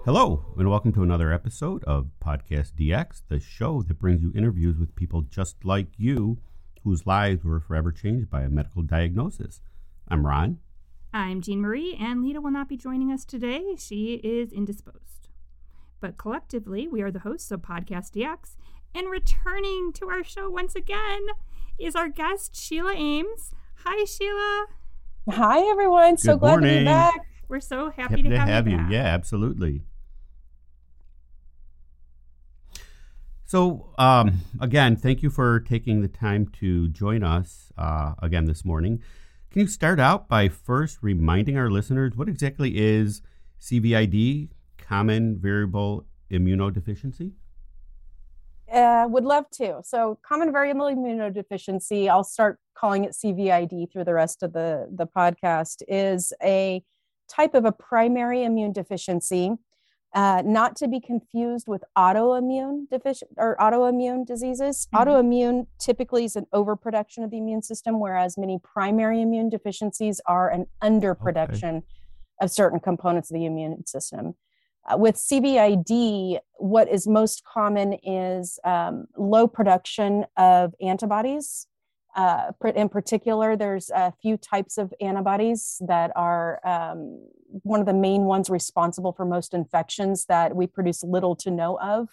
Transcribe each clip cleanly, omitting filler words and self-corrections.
Hello, and welcome to another episode of Podcast DX, the show that brings you interviews with people just like you whose lives were forever changed by a medical diagnosis. I'm Ron. I'm Jean Marie, and Lita will not be joining us today. She is indisposed. But collectively, we are the hosts of Podcast DX, and returning to our show once again is our guest, Sheila Ames. Hi, Sheila. Hi, everyone. So glad to be back. We're so happy to have you back. Yeah, absolutely. So, again, thank you for taking the time to join us again this morning. Can you start out by first reminding our listeners what exactly is CVID, common variable immunodeficiency? Would love to. So common variable immunodeficiency, I'll start calling it CVID through the rest of the podcast, is a type of a primary immune deficiency, not to be confused with autoimmune diseases. Mm-hmm. Autoimmune typically is an overproduction of the immune system, whereas many primary immune deficiencies are an underproduction of certain components of the immune system. With CVID, what is most common is low production of antibodies. In particular, there's a few types of antibodies that are one of the main ones responsible for most infections that we produce little to no of.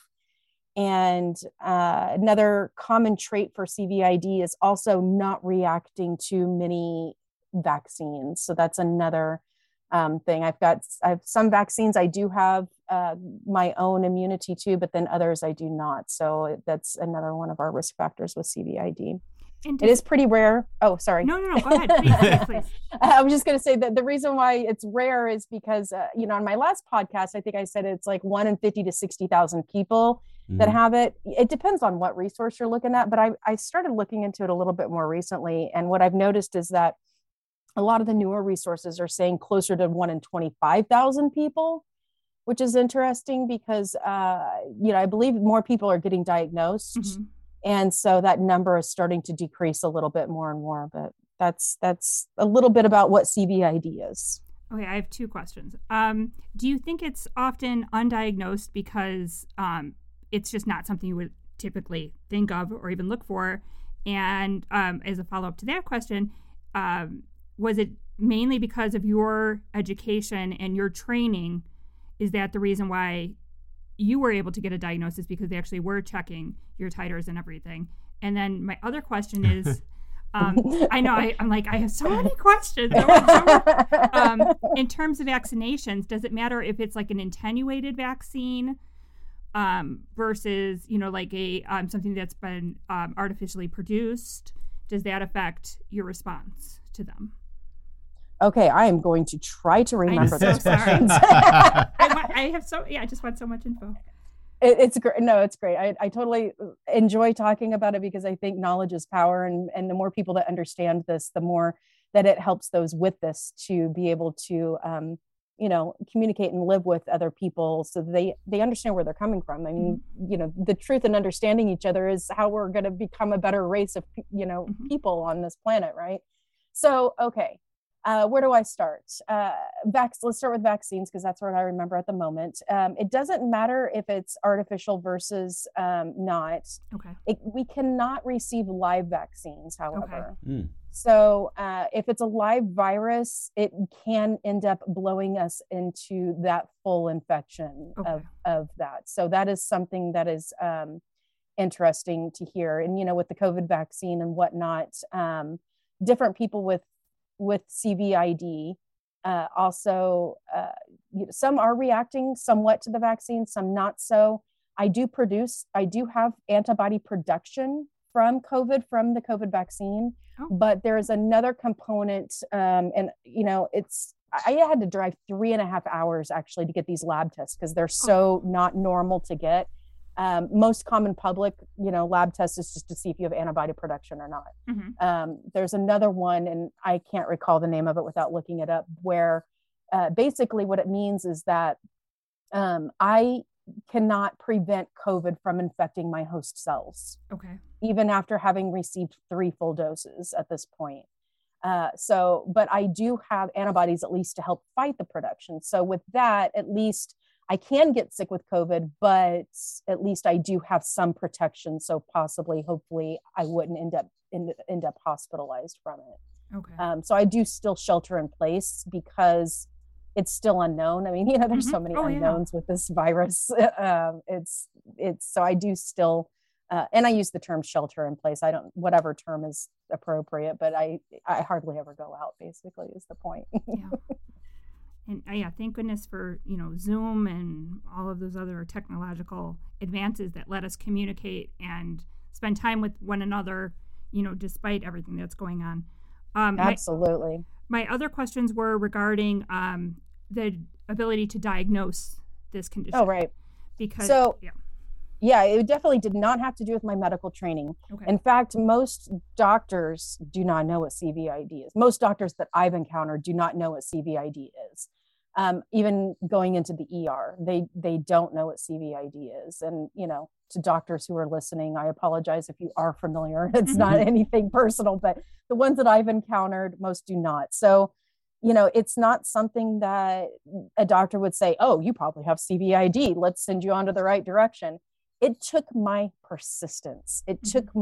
And another common trait for CVID is also not reacting to many vaccines. So that's another thing. I have some vaccines I do have my own immunity to, but then others I do not. So that's another one of our risk factors with CVID. It is pretty rare. Oh, sorry. No, go ahead. Please. I was just going to say that the reason why it's rare is because, on my last podcast, I think I said it's like 1 in 50 to 60,000 people that have it. It depends on what resource you're looking at, but I started looking into it a little bit more recently. And what I've noticed is that a lot of the newer resources are saying closer to 1 in 25,000 people, which is interesting because, I believe more people are getting diagnosed. Mm-hmm. And so that number is starting to decrease a little bit more and more, but that's a little bit about what CVID is. Okay, I have two questions. Do you think it's often undiagnosed because it's just not something you would typically think of or even look for? And as a follow-up to that question, was it mainly because of your education and your training? Is that the reason why you were able to get a diagnosis, because they actually were checking your titers and everything? And then my other question is, I know I'm like, I have so many questions. In terms of vaccinations, does it matter if it's like an attenuated vaccine versus, like a something that's been artificially produced? Does that affect your response to them? Okay, I am going to try to remember those questions. I just want so much info. It's great. No, it's great. I totally enjoy talking about it because I think knowledge is power, and the more people that understand this, the more that it helps those with this to be able to, communicate and live with other people so that they understand where they're coming from. I mean, the truth and understanding each other is how we're going to become a better race of, people on this planet, right? So, okay. Where do I start? Let's start with vaccines because that's what I remember at the moment. It doesn't matter if it's artificial versus not. Okay. We cannot receive live vaccines, however. Okay. So if it's a live virus, it can end up blowing us into that full infection of that. So that is something that is interesting to hear. And, with the COVID vaccine and whatnot, different people with CVID also, some are reacting somewhat to the vaccine, some not so. I do have antibody production from the COVID vaccine, but there is another component, I had to drive 3.5 hours actually to get these lab tests because they're so not normal to get. Most common public, lab test is just to see if you have antibody production or not. Mm-hmm. There's another one, and I can't recall the name of it without looking it up, where basically what it means is that I cannot prevent COVID from infecting my host cells. Okay. Even after having received 3 full doses at this point. But I do have antibodies at least to help fight the production. So with that, at least I can get sick with COVID, but at least I do have some protection. So possibly, hopefully, I wouldn't end up hospitalized from it. Okay. So I do still shelter in place because it's still unknown. I mean, there's so many unknowns with this virus. It's so I do still, and I use the term shelter in place. I don't, whatever term is appropriate, but I hardly ever go out, basically, is the point. Yeah. And thank goodness for, Zoom and all of those other technological advances that let us communicate and spend time with one another, despite everything that's going on. Absolutely. My other questions were regarding the ability to diagnose this condition. Oh, right. Because, yeah, it definitely did not have to do with my medical training. Okay. In fact, most doctors do not know what CVID is. Most doctors that I've encountered do not know what CVID is. Even going into the ER, they don't know what CVID is. And, to doctors who are listening, I apologize if you are familiar. It's not anything personal, but the ones that I've encountered, most do not. So, it's not something that a doctor would say, oh, you probably have CVID. Let's send you on to the right direction. It took my persistence. It took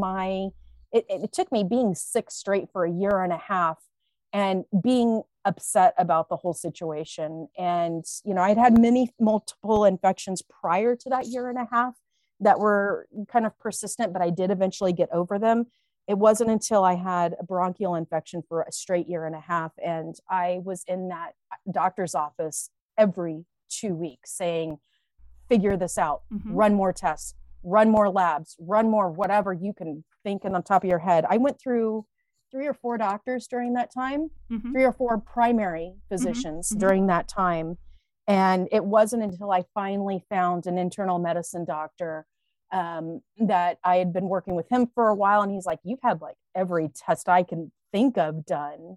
it took me being sick straight for a year and a half and being upset about the whole situation. And, I'd had multiple infections prior to that year and a half that were kind of persistent, but I did eventually get over them. It wasn't until I had a bronchial infection for a straight year and a half. And I was in that doctor's office every 2 weeks saying, figure this out, run more tests, run more labs, run more, whatever you can think on the top of your head. I went through 3 or 4 doctors during that time, 3 or 4 primary physicians during that time. And it wasn't until I finally found an internal medicine doctor that I had been working with him for a while. And he's like, you've had like every test I can think of done,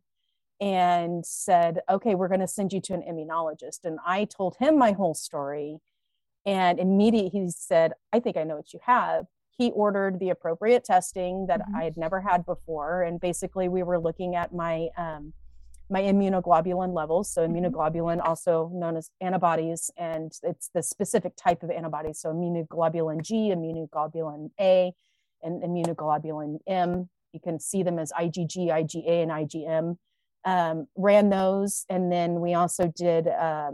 and said, okay, we're going to send you to an immunologist. And I told him my whole story. And immediately he said, I think I know what you have. He ordered the appropriate testing that I had never had before. And basically we were looking at my my immunoglobulin levels. So immunoglobulin, also known as antibodies, and it's the specific type of antibodies. So immunoglobulin G, immunoglobulin A, and immunoglobulin M. You can see them as IgG, IgA, and IgM. Ran those. And then we also did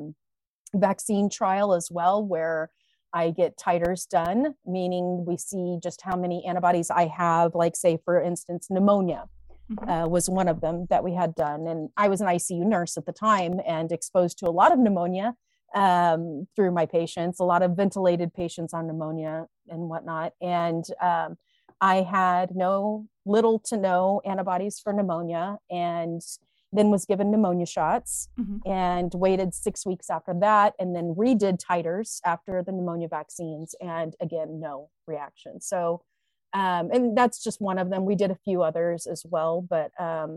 vaccine trial as well, where I get titers done, meaning we see just how many antibodies I have, like say, for instance, pneumonia. Was one of them that we had done. And I was an ICU nurse at the time and exposed to a lot of pneumonia through my patients, a lot of ventilated patients on pneumonia and whatnot. And I had little to no antibodies for pneumonia, and then was given pneumonia shots and waited 6 weeks after that, and then redid titers after the pneumonia vaccines. And again, no reaction. So and that's just one of them. We did a few others as well, but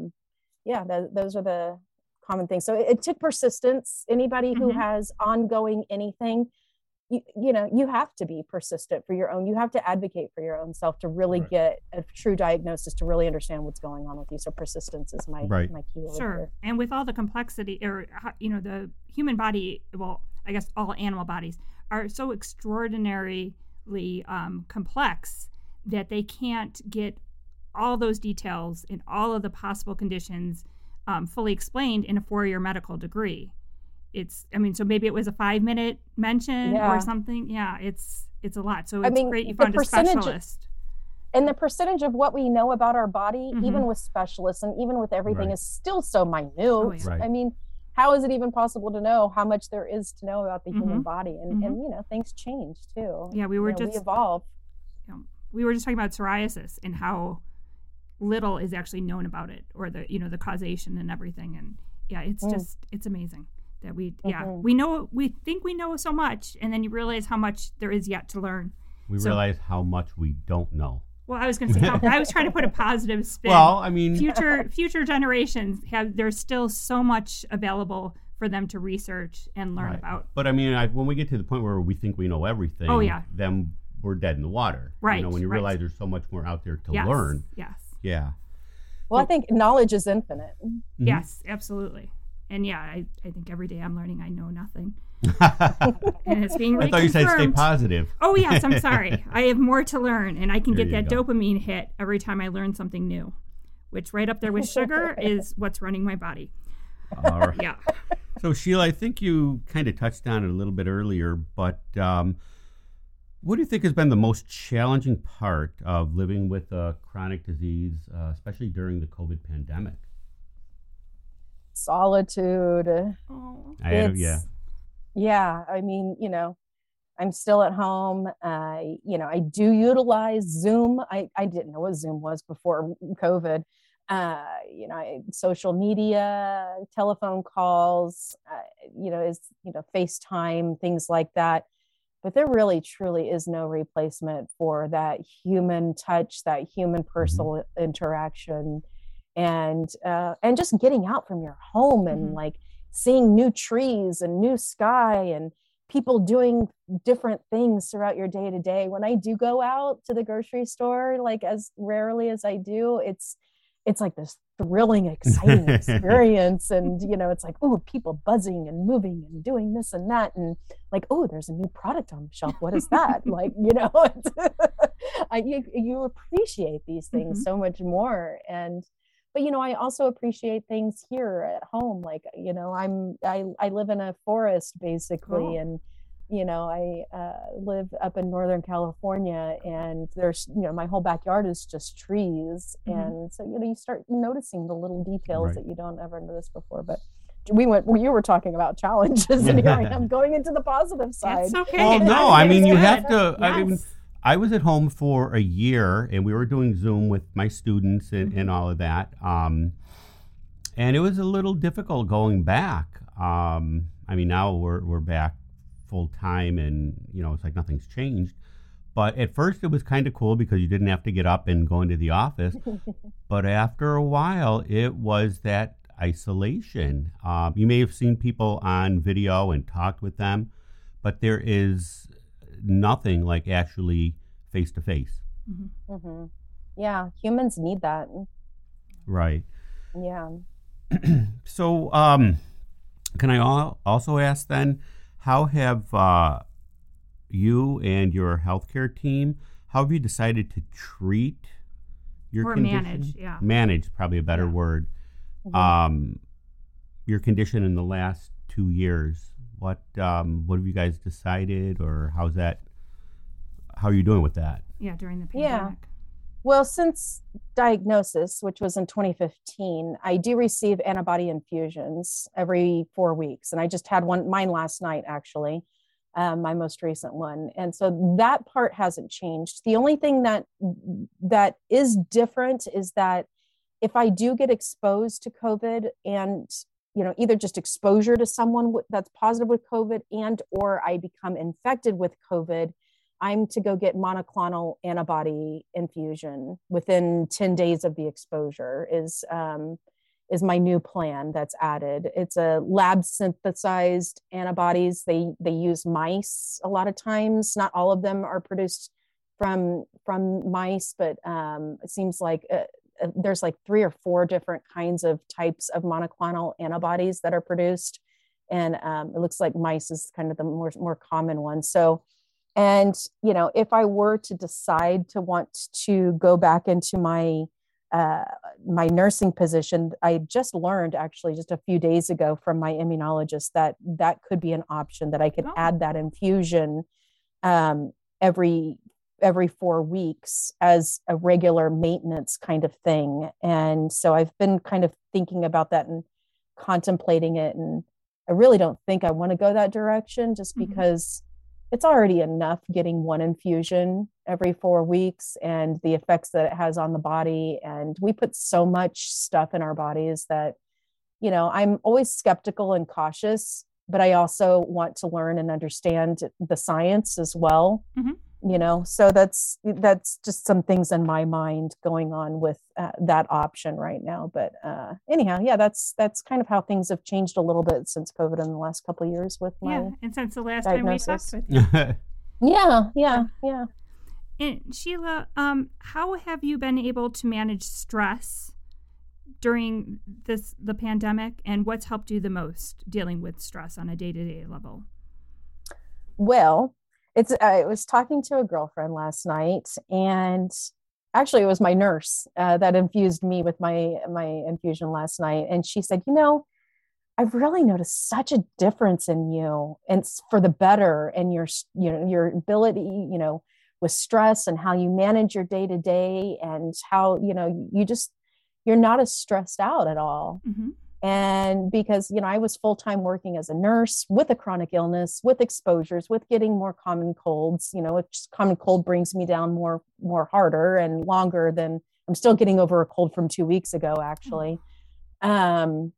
those are the common things. So it took persistence. Anybody who has ongoing anything, you have to be persistent for your own. You have to advocate for your own self to really get a true diagnosis, to really understand what's going on with you. So persistence is my key word. Sure. Here. And with all the complexity, or the human body, well, I guess all animal bodies are so extraordinarily complex that they can't get all those details in all of the possible conditions fully explained in a 4-year medical degree. So maybe it was a 5-minute mention or something. Yeah, it's a lot. So it's great you found a specialist. And the percentage of what we know about our body, even with specialists and even with everything, is still so minute. Oh, yeah. I mean, how is it even possible to know how much there is to know about the human body? And things change too. Yeah, we evolve. We were just talking about psoriasis and how little is actually known about it, or the causation and everything. And it's amazing that we think we know so much, and then you realize how much there is yet to learn. We realize how much we don't know. Well, I was going to say, I was trying to put a positive spin. Well, I mean, future generations there's still so much available for them to research and learn about. But I mean, when we get to the point where we think we know everything, then we're dead in the water. Right. When you realize there's so much more out there to learn. Yes. Yeah. Well, I think knowledge is infinite. Yes, absolutely. And yeah, I think every day I'm learning I know nothing. And it's being reconfirmed. I thought you said stay positive. Oh, yes, I'm sorry. I have more to learn, and I can get that go. dopamine hit every time I learn something new, which right up there with sugar is what's running my body. All right. Yeah. So, Sheila, I think you kind of touched on it a little bit earlier, but what do you think has been the most challenging part of living with a chronic disease, especially during the COVID pandemic? Solitude. Oh. Yeah. I mean, I'm still at home. I do utilize Zoom. I didn't know what Zoom was before COVID. Social media, telephone calls, FaceTime, things like that. But there really, truly is no replacement for that human touch, that human personal interaction, and just getting out from your home and like seeing new trees and new sky and people doing different things throughout your day to day. When I do go out to the grocery store, like as rarely as I do, it's like this thrilling, exciting experience. And, it's like, oh, people buzzing and moving and doing this and that. And like, oh, there's a new product on the shelf. What is that? Like, you appreciate these things so much more. But I also appreciate things here at home. Like, I live in a forest basically. Oh. And, I live up in Northern California, and there's, my whole backyard is just trees. And so, you start noticing the little details that you don't ever notice before. But you were talking about challenges, and here I am going into the positive side. That's okay. Well, no, I mean, you have to, Yes. I was at home for a year, and we were doing Zoom with my students and all of that. And it was a little difficult going back. I mean, now we're back full time, and it's like nothing's changed. But at first, it was kind of cool because you didn't have to get up and go into the office. But after a while, it was that isolation. You may have seen people on video and talked with them, but there is nothing like actually face to face. Yeah, humans need that. Right. Yeah. So, can I also ask then, how have you and your healthcare team, how have you decided to treat your condition? Manage, yeah. Manage, probably a better word. Your condition in the last 2 years. What have you guys decided, or how are you doing with that? Yeah, during the pandemic. Yeah. Well, since diagnosis, which was in 2015, I do receive antibody infusions every 4 weeks. And I just had mine last night, actually, my most recent one. And so that part hasn't changed. The only thing that is different is that if I do get exposed to COVID and, either just exposure to someone that's positive with COVID and or I become infected with COVID, I'm to go get monoclonal antibody infusion within 10 days of the exposure is my new plan that's added. It's a lab synthesized antibodies. They use mice a lot of times. Not all of them are produced from mice, but it seems like there's like 3 or 4 different kinds of types of monoclonal antibodies that are produced. And it looks like mice is kind of the more common one. So, and, if I were to decide to want to go back into my nursing position, I just learned actually just a few days ago from my immunologist that could be an option, that I could add that infusion every 4 weeks as a regular maintenance kind of thing. And so I've been kind of thinking about that and contemplating it. And I really don't think I want to go that direction, just because it's already enough getting one infusion every 4 weeks and the effects that it has on the body. And we put so much stuff in our bodies that, I'm always skeptical and cautious, but I also want to learn and understand the science as well. So that's just some things in my mind going on with that option right now. But anyhow, yeah, that's kind of how things have changed a little bit since COVID in the last couple of years with my and since the last diagnosis. time we talked with you. Yeah. And Sheila, how have you been able to manage stress during the pandemic, and what's helped you the most dealing with stress on a day-to-day level? Well, I was talking to a girlfriend last night, and actually it was my nurse that infused me with my infusion last night, and she said, I've really noticed such a difference in you, and it's for the better, and your ability, with stress, and how you manage your day to day, and how you're not as stressed out at all. Mm-hmm. And because I was full-time working as a nurse with a chronic illness, with exposures, with getting more common colds, which common cold brings me down more harder and longer than I'm still getting over a cold from 2 weeks ago, actually. I'm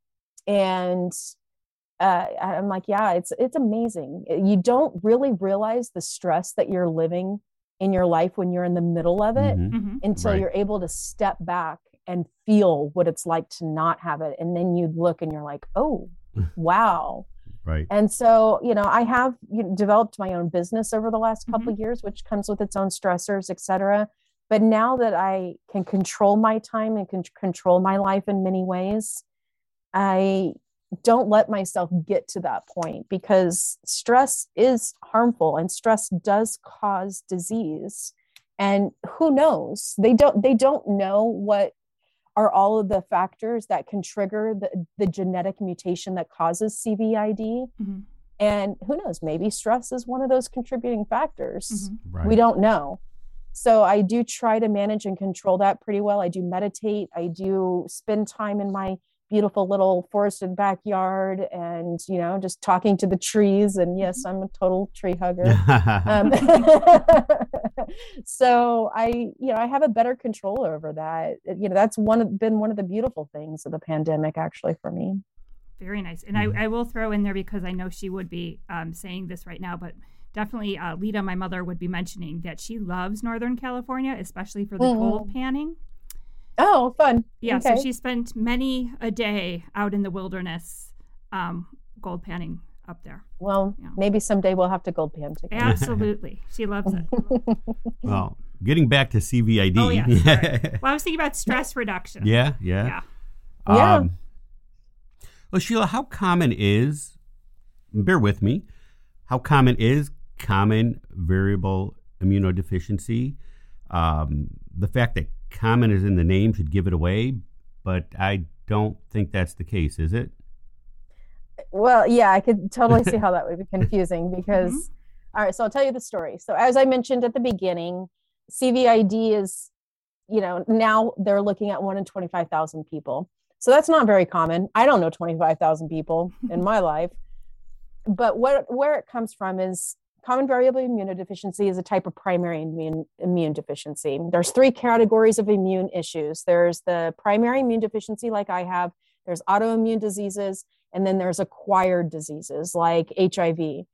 like, yeah, it's amazing. You don't really realize the stress that you're living in your life when you're in the middle of it until you're able to step back and feel what it's like to not have it. And then you look and you're like, oh, wow. Right. And so, I have developed my own business over the last couple of years, which comes with its own stressors, et cetera. But now that I can control my time and can control my life in many ways, I don't let myself get to that point, because stress is harmful and stress does cause disease. And who knows? They don't know what are all of the factors that can trigger the genetic mutation that causes CVID. Mm-hmm. And who knows, maybe stress is one of those contributing factors. Mm-hmm. Right. We don't know. So I do try to manage and control that pretty well. I do meditate. I do spend time in my beautiful little forested backyard and, just talking to the trees. And yes, I'm a total tree hugger. So I have a better control over that. That's been one of the beautiful things of the pandemic, actually, for me. Very nice. And I will throw in there, because I know she would be saying this right now, but definitely Lita, my mother, would be mentioning that she loves Northern California, especially for the gold panning. Oh, fun. Yeah, okay. So she spent many a day out in the wilderness gold panning up there. Well, maybe someday we'll have to gold pan together. Absolutely. She loves it. Well, getting back to CVID. Oh, yeah. Sorry. Well, I was thinking about stress reduction. Yeah. Well, Sheila, how common is, bear with me, how common is common variable immunodeficiency? The fact that common is in the name should give it away, but I don't think that's the case, is it? Well, yeah, I could totally see how that would be confusing because, all right, so I'll tell you the story. So as I mentioned at the beginning, CVID is, now they're looking at 1 in 25,000 people. So that's not very common. I don't know 25,000 people in my life, but where it comes from is common variable immunodeficiency is a type of primary immune deficiency. There's 3 categories of immune issues. There's the primary immune deficiency like I have, there's autoimmune diseases, and then there's acquired diseases like HIV.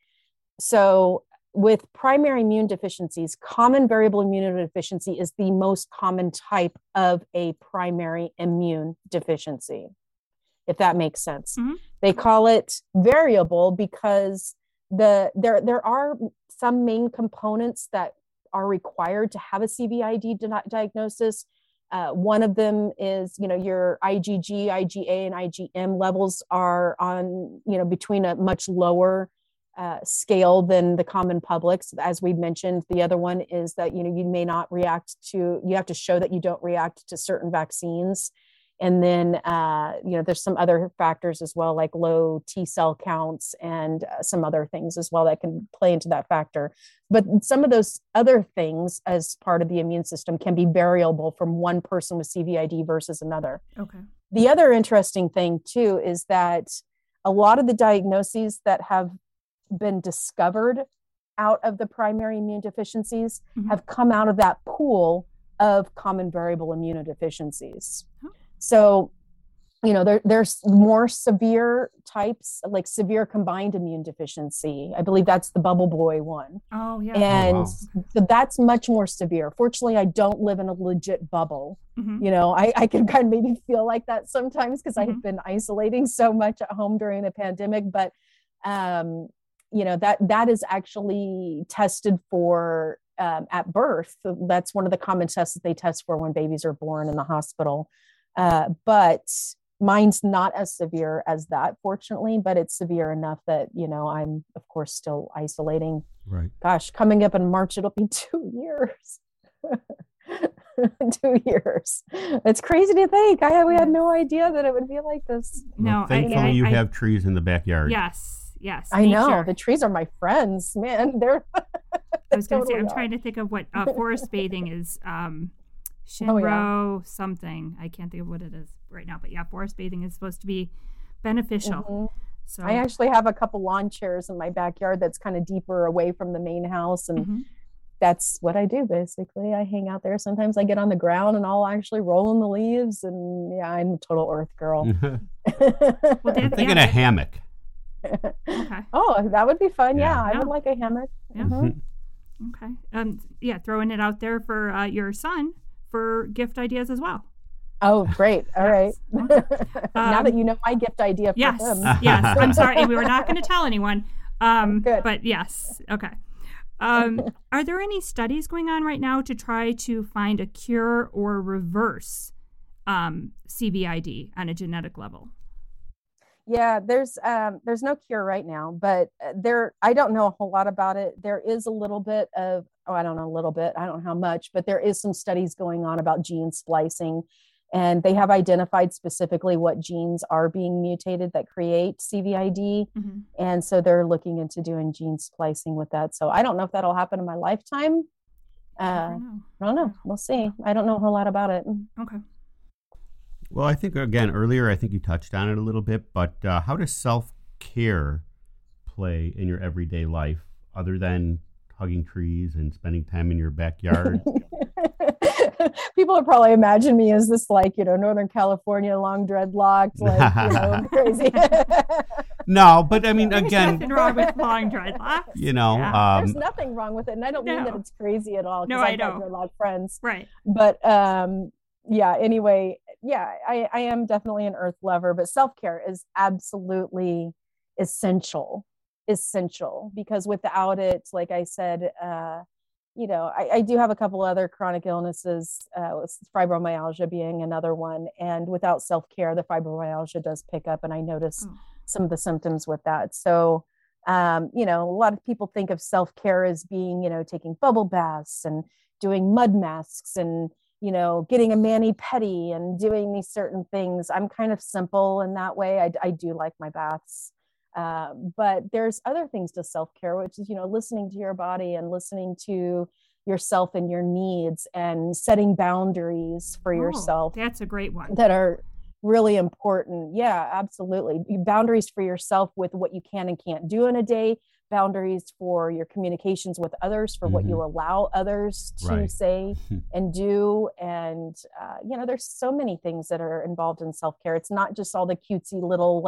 So with primary immune deficiencies, common variable immunodeficiency is the most common type of a primary immune deficiency, if that makes sense. Mm-hmm. They call it variable because there are some main components that are required to have a CVID diagnosis. One of them is, your IgG, IgA, and IgM levels are on, between a much lower scale than the common public. So as we mentioned, the other one is that, you may not react to, you have to show that you don't react to certain vaccines. And then, there's some other factors as well, like low T cell counts and some other things as well that can play into that factor. But some of those other things as part of the immune system can be variable from one person with CVID versus another. Okay. The other interesting thing too is that a lot of the diagnoses that have been discovered out of the primary immune deficiencies have come out of that pool of common variable immunodeficiencies. Oh. So, there's more severe types, like severe combined immune deficiency. I believe that's the bubble boy one. Oh, yeah. And so that's much more severe. Fortunately, I don't live in a legit bubble. Mm-hmm. I can kind of maybe feel like that sometimes because I have been isolating so much at home during the pandemic. But, that is actually tested for at birth. That's one of the common tests that they test for when babies are born in the hospital. But mine's not as severe as that, fortunately, but it's severe enough that, I'm, of course, still isolating. Right. Gosh, coming up in March, it'll be 2 years. 2 years. It's crazy to think. We had no idea that it would be like this. Well, No, thankfully you have trees in the backyard. Yes. I know. The trees are my friends, man. They're I was going to say, totally I'm are. trying to think of what forest bathing is. Shinro something. I can't think of what it is right now. But yeah, forest bathing is supposed to be beneficial. Mm-hmm. So I actually have a couple lawn chairs in my backyard that's kind of deeper away from the main house. And that's what I do, basically. I hang out there. Sometimes I get on the ground and I'll actually roll in the leaves. And yeah, I'm a total earth girl. I'm thinking a hammock. Okay. Oh, that would be fun. Yeah. Yeah, I would like a hammock. Yeah. Okay. Throwing it out there for your son for gift ideas as well. Oh, great. All right. Now that you know my gift idea for yes, him. Yes. I'm sorry. We were not going to tell anyone. Good. But yes. Okay. Are there any studies going on right now to try to find a cure or reverse CVID on a genetic level? Yeah, there's no cure right now, but I don't know a whole lot about it. There is a little bit of, I don't know, a little bit, I don't know how much, but there is some studies going on about gene splicing, and they have identified specifically what genes are being mutated that create CVID. And so they're looking into doing gene splicing with that. So I don't know if that'll happen in my lifetime. I don't know. We'll see. I don't know a whole lot about it. Okay. Well, I think, again, earlier, I think you touched on it a little bit, but how does self-care play in your everyday life other than hugging trees and spending time in your backyard? People would probably imagine me as this, Northern California, long dreadlocked, crazy. No, but I mean, again, nothing wrong with long dreadlocks. There's nothing wrong with it. And I don't mean that it's crazy at all. No, I I've got know. dreadlock friends. Right. But anyway, I am definitely an earth lover, but self-care is absolutely essential because without it, like I said, I do have a couple other chronic illnesses, fibromyalgia being another one. And without self-care, the fibromyalgia does pick up, and I notice some of the symptoms with that. So, a lot of people think of self-care as being, taking bubble baths and doing mud masks and, getting a mani-pedi and doing these certain things. I'm kind of simple in that way. I do like my baths. But there's other things to self-care, which is, listening to your body and listening to yourself and your needs and setting boundaries for yourself. That's a great one. That are really important. Yeah, absolutely. Boundaries for yourself with what you can and can't do in a day, boundaries for your communications with others, for what you allow others to say and do. And, there's so many things that are involved in self-care. It's not just all the cutesy little,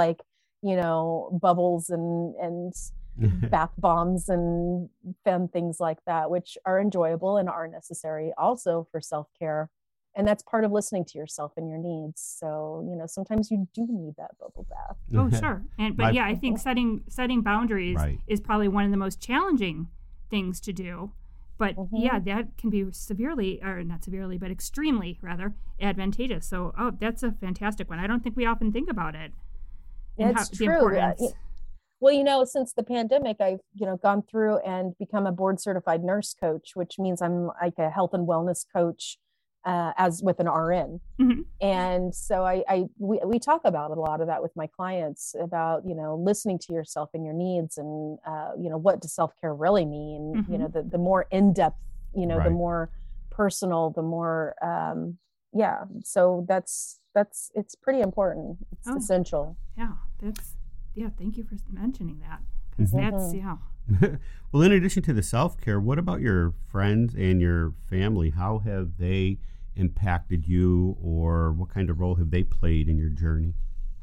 bubbles and bath bombs and fun things like that, which are enjoyable and are necessary also for self-care. And that's part of listening to yourself and your needs. So, sometimes you do need that bubble bath. Oh, sure. But I think setting boundaries is probably one of the most challenging things to do. But that can be extremely rather advantageous. So, that's a fantastic one. I don't think we often think about it. It's true. Well, since the pandemic, I've, gone through and become a board certified nurse coach, which means I'm like a health and wellness coach as with an RN. And so we talk about a lot of that with my clients about, listening to yourself and your needs and, what does self-care really mean? The more in-depth, the more personal, the more, so it's pretty important. It's essential. Thank you for mentioning that. Because Well, in addition to the self-care, what about your friends and your family? How have they impacted you, or what kind of role have they played in your journey?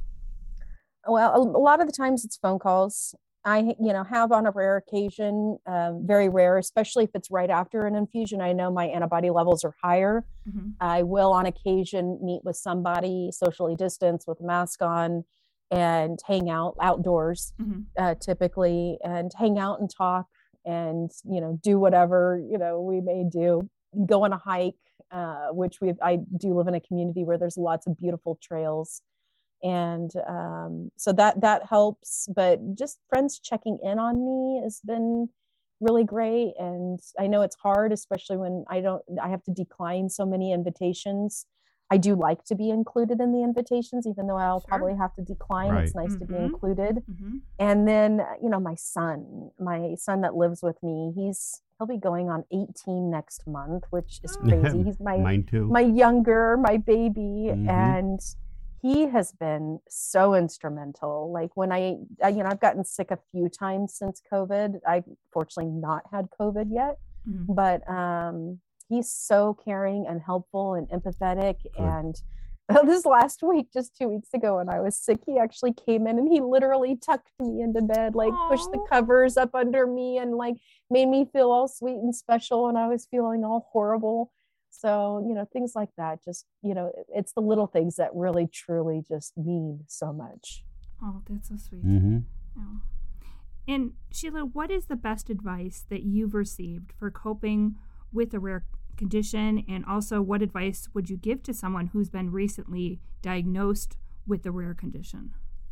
Well, a lot of the times it's phone calls. I, have on a rare occasion, very rare, especially if it's right after an infusion. I know my antibody levels are higher. I will on occasion meet with somebody, socially distanced with a mask on, and hang out outdoors, typically, and hang out and talk and, do whatever, we may do, go on a hike. which I do live in a community where there's lots of beautiful trails. And so that helps, but just friends checking in on me has been really great. And I know it's hard, especially when I have to decline so many invitations. I do like to be included in the invitations, even though I'll probably have to decline. Right. It's nice to be included. Mm-hmm. And then, my son that lives with me, he'll be going on 18 next month, which is crazy. He's Mine too. my baby. And he has been so instrumental. Like when I've gotten sick a few times since COVID. I've fortunately not had COVID yet, but he's so caring and helpful and empathetic. Good. And this last week, just 2 weeks ago when I was sick, he actually came in and he literally tucked me into bed, like pushed the covers up under me and like made me feel all sweet and special. And I was feeling all horrible. So, things like that, just, it's the little things that really, truly just mean so much. Oh, that's so sweet. Mm-hmm. Oh. And Sheila, what is the best advice that you've received for coping with a rare condition? And also, what advice would you give to someone who's been recently diagnosed with a rare condition?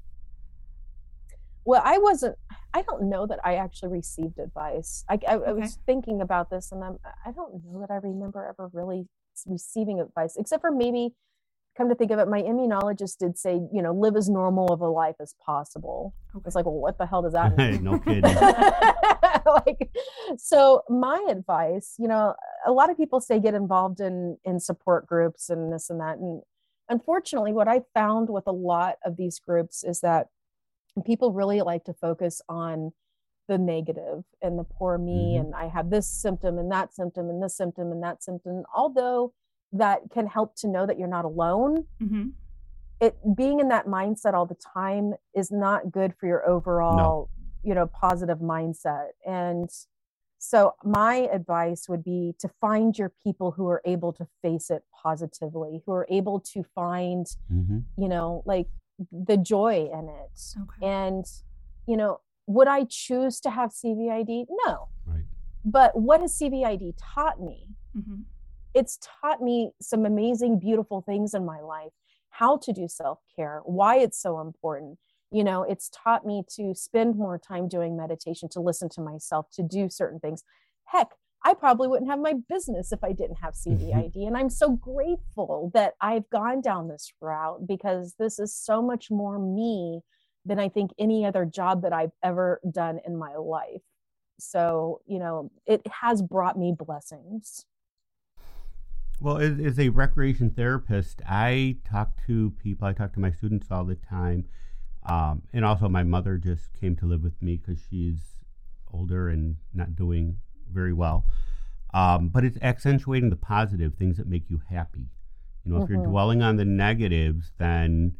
Well, I don't know that I actually received advice. I was thinking about this, and I don't know that I remember ever really receiving advice, except for maybe, come to think of it, my immunologist did say, live as normal of a life as possible. Okay. It's like, well, what the hell does that mean? No kidding. So my advice, a lot of people say get involved in support groups and this and that. And unfortunately, what I found with a lot of these groups is that people really like to focus on the negative and the poor me, and I have this symptom and that symptom and this symptom and that symptom. Although that can help to know that you're not alone, it being in that mindset all the time is not good for your overall, positive mindset. And so my advice would be to find your people who are able to face it positively, who are able to find, like the joy in it. Okay. And, would I choose to have CVID? No. Right. But what has CVID taught me? It's taught me some amazing, beautiful things in my life, how to do self-care, why it's so important. It's taught me to spend more time doing meditation, to listen to myself, to do certain things. Heck, I probably wouldn't have my business if I didn't have CVID. And I'm so grateful that I've gone down this route, because this is so much more me than I think any other job that I've ever done in my life. So, it has brought me blessings. Well, as a recreation therapist, I talk to my students all the time. And also my mother just came to live with me because she's older and not doing very well. But it's accentuating the positive things that make you happy. If you're dwelling on the negatives, then,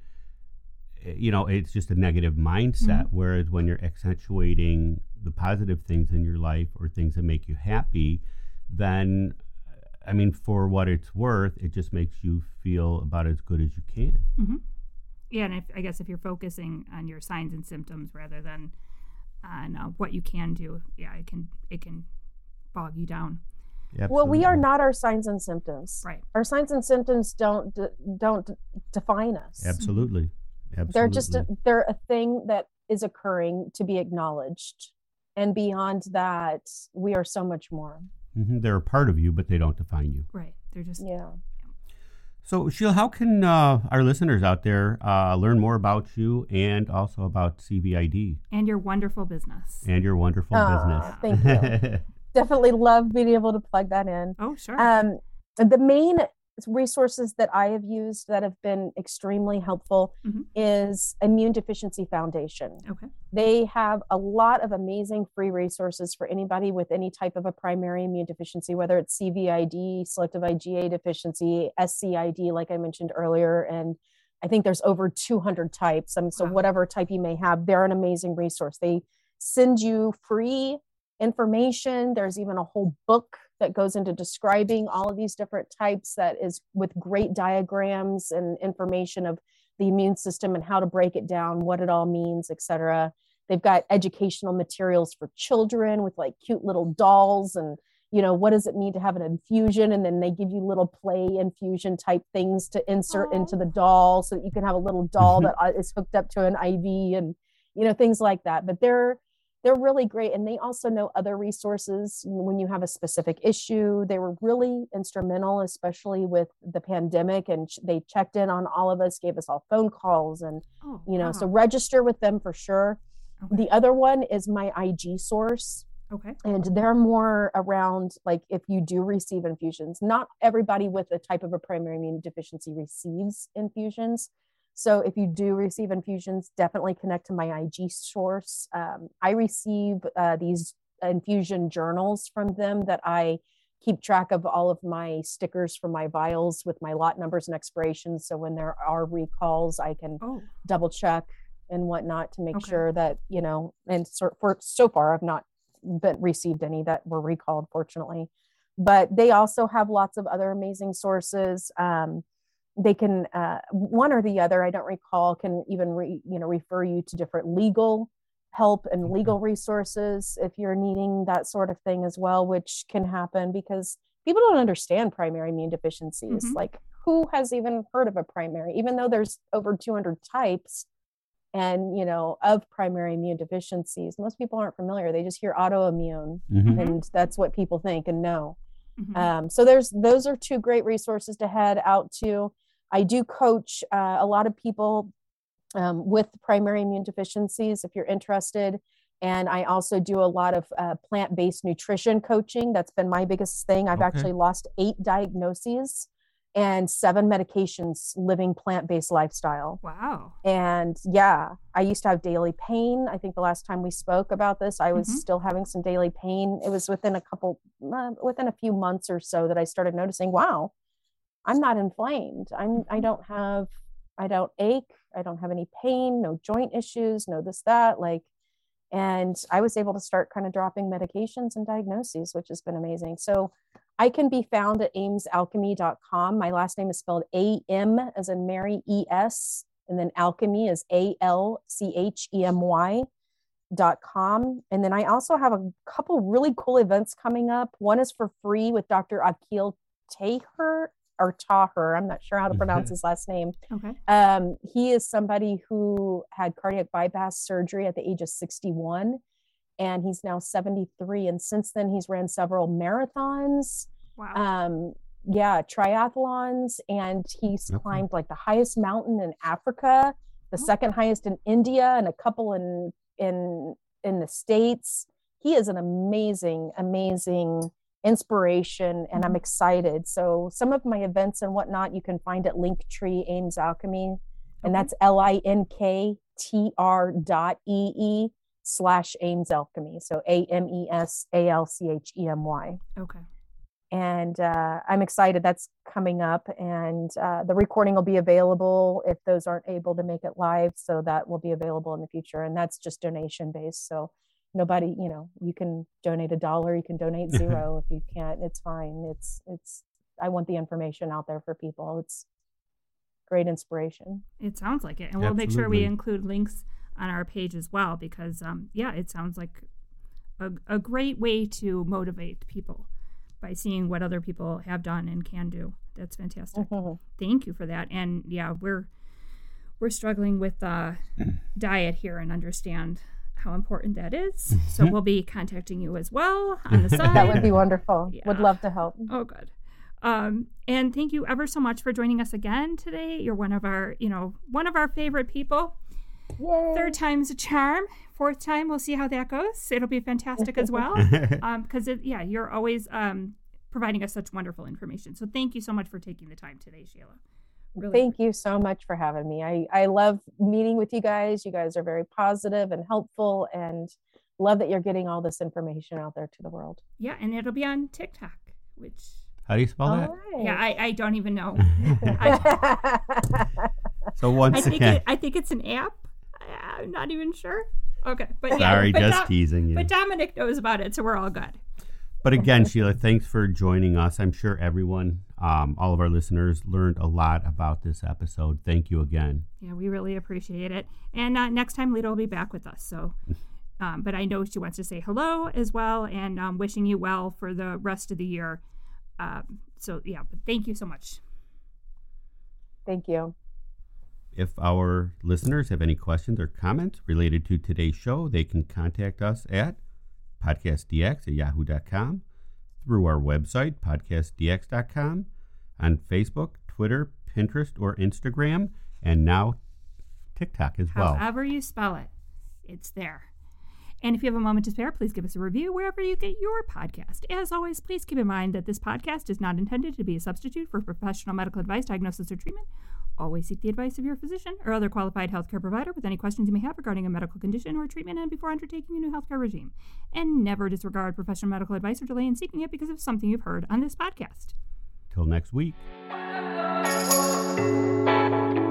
it's just a negative mindset. Whereas when you're accentuating the positive things in your life or things that make you happy, then, for what it's worth, it just makes you feel about as good as you can. Yeah, and I guess if you're focusing on your signs and symptoms rather than on what you can do, it can bog you down. Absolutely. Well, we are not our signs and symptoms. Right. Our signs and symptoms don't define us. Absolutely. They're just they're a thing that is occurring to be acknowledged, and beyond that, we are so much more. They're a part of you, but they don't define you. Right. They're just So, Sheila, how can our listeners out there learn more about you and also about CVID? And your wonderful business. Thank you. Definitely love being able to plug that in. Oh, sure. The main resources that I have used that have been extremely helpful is Immune Deficiency Foundation. Okay. They have a lot of amazing free resources for anybody with any type of a primary immune deficiency, whether it's CVID, selective IgA deficiency, SCID, like I mentioned earlier. And I think there's over 200 types. So whatever type you may have, they're an amazing resource. They send you free information. There's even a whole book that goes into describing all of these different types, that is with great diagrams and information of the immune system and how to break it down, what it all means, etc. They've got educational materials for children with like cute little dolls and, what does it mean to have an infusion? And then they give you little play infusion type things to insert into the doll so that you can have a little doll that is hooked up to an IV and, things like that. But they're really great. And they also know other resources when you have a specific issue. They were really instrumental, especially with the pandemic. And they checked in on all of us, gave us all phone calls and, so register with them for sure. Okay. The other one is my IG source. Okay. And they're more around, like, if you do receive infusions, not everybody with a type of a primary immune deficiency receives infusions. So if you do receive infusions, definitely connect to my IG source. I receive these infusion journals from them that I keep track of all of my stickers for my vials with my lot numbers and expirations. So when there are recalls, I can double check and whatnot to make sure that, and so far I've not received any that were recalled, fortunately. But they also have lots of other amazing sources. They can, one or the other, I don't recall, can even refer you to different legal help and legal resources if you're needing that sort of thing as well, which can happen because people don't understand primary immune deficiencies. Like, who has even heard of a primary, even though there's over 200 types and, of primary immune deficiencies? Most people aren't familiar. They just hear autoimmune and that's what people think and know. So those are two great resources to head out to. I do coach a lot of people with primary immune deficiencies if you're interested. And I also do a lot of plant-based nutrition coaching. That's been my biggest thing. I've actually lost 8 diagnoses and 7 medications living plant-based lifestyle. Wow. And I used to have daily pain. I think the last time we spoke about this, I was still having some daily pain. It was within a few months or so that I started noticing, wow, I'm not inflamed. I don't ache. I don't have any pain, no joint issues, no this, that, and I was able to start kind of dropping medications and diagnoses, which has been amazing. So I can be found at aimsalchemy.com. My last name is spelled A-M as in Mary, E-S, and then alchemy is ALCHEMY.com. And then I also have a couple really cool events coming up. One is for free with Dr. Akil Taher, I'm not sure how to pronounce his last name. Okay. He is somebody who had cardiac bypass surgery at the age of 61. And he's now 73. And since then, he's ran several marathons, triathlons, and he's climbed like the highest mountain in Africa, the second highest in India, and a couple in the States. He is an amazing, amazing inspiration, and I'm excited. So some of my events and whatnot, you can find at Linktree Ames Alchemy, and that's linktr.ee/Ames Alchemy. So AMESALCHEMY. Okay. And I'm excited. That's coming up, and the recording will be available if those aren't able to make it live. So that will be available in the future, and that's just donation based. So nobody, you can donate $1, you can donate $0. If you can't, it's fine. It's. I want the information out there for people. It's great inspiration. It sounds like it, and we'll make sure we include links on our page as well, because it sounds like a great way to motivate people by seeing what other people have done and can do. That's fantastic. Thank you for that. And we're struggling with diet here and understand how important that is. So we'll be contacting you as well on the side. That would be wonderful. Would love to help. Oh, good. And thank you ever so much for joining us again today. You're one of our favorite people. Yay. 3rd time's a charm. 4th time, we'll see how that goes. It'll be fantastic as well. Because you're always providing us such wonderful information. So thank you so much for taking the time today, Sheila. Really thank you so much for having me. I love meeting with you guys. You guys are very positive and helpful, and love that you're getting all this information out there to the world. Yeah, and it'll be on TikTok, which... How do you spell that? Right. Yeah, I don't even know. So once again... I think it's an app. I'm not even sure. Okay. But sorry, just teasing you. But Dominic knows about it, so we're all good. But again, Sheila, thanks for joining us. I'm sure everyone, all of our listeners, learned a lot about this episode. Thank you again. Yeah, we really appreciate it. And next time, Lita will be back with us. So But I know she wants to say hello as well, and wishing you well for the rest of the year. But thank you so much. Thank you. If our listeners have any questions or comments related to today's show, they can contact us at podcastdx@yahoo.com, through our website, podcastdx.com, on Facebook, Twitter, Pinterest, or Instagram, and now TikTok as well. However you spell it, it's there. And if you have a moment to spare, please give us a review wherever you get your podcast. As always, please keep in mind that this podcast is not intended to be a substitute for professional medical advice, diagnosis, or treatment. Always seek the advice of your physician or other qualified healthcare provider with any questions you may have regarding a medical condition or treatment and before undertaking a new healthcare regime. And never disregard professional medical advice or delay in seeking it because of something you've heard on this podcast. Till next week.